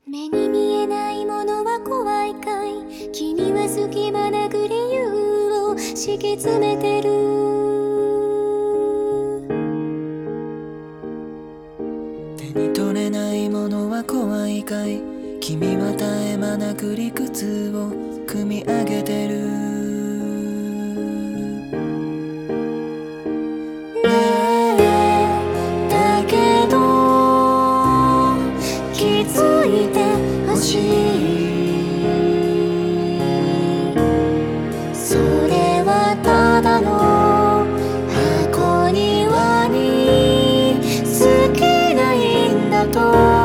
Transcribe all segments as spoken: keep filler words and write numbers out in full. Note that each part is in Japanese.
目に見えないものは怖いかい。君は隙間なく理由を敷き詰めてる。 手に取れないものは怖いかい。君は絶え間なく理屈を組み上げてる。ねえだけど気づいてほしい。それはただの箱庭に好きないんだと。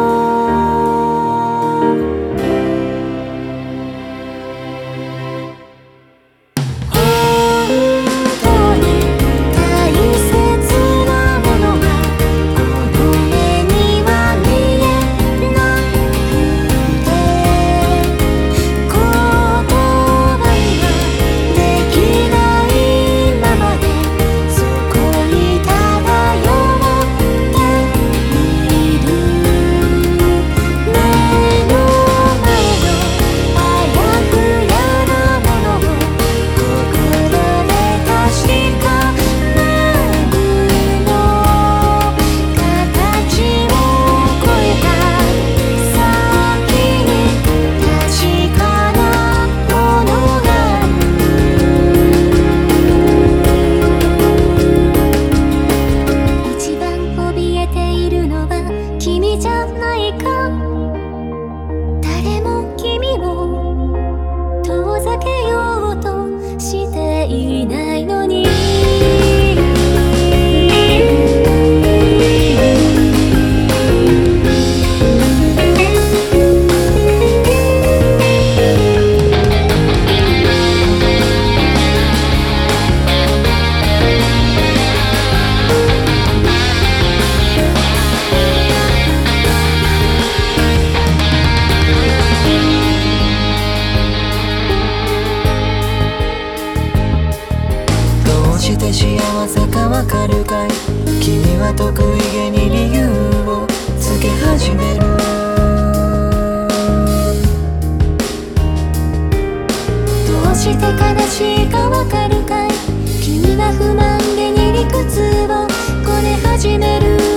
誰も君を遠ざけようとしていないのに。どうして幸せかわかるかい。君は得意げに理由をつけ始める。 どうして悲しいかわかるかい。君は不満げに理屈をこね始める。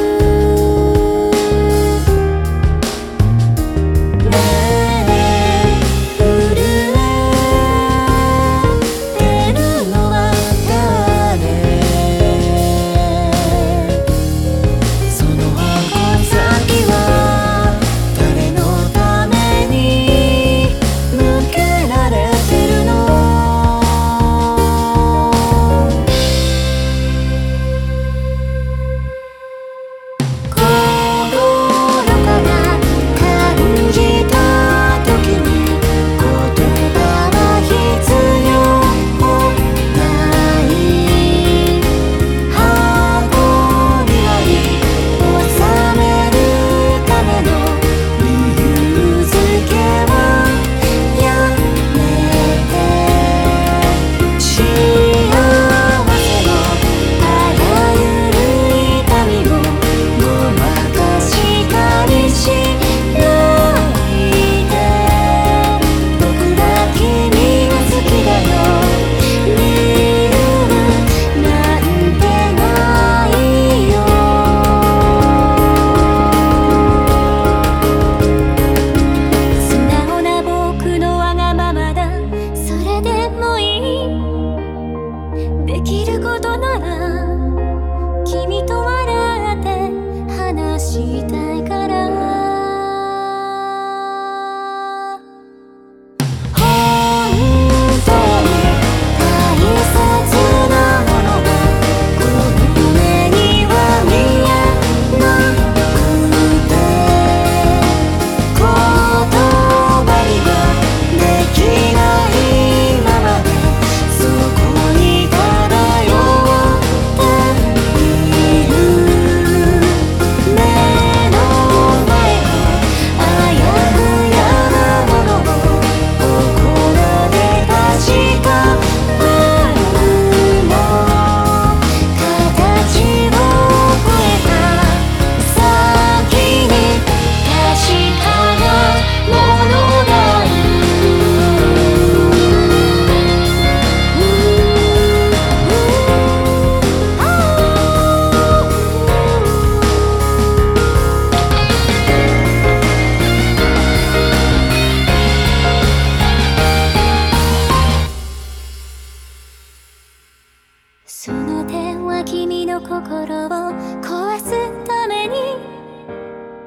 君の心を壊すために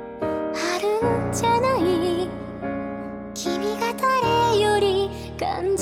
あるんじゃない。君が誰より感じ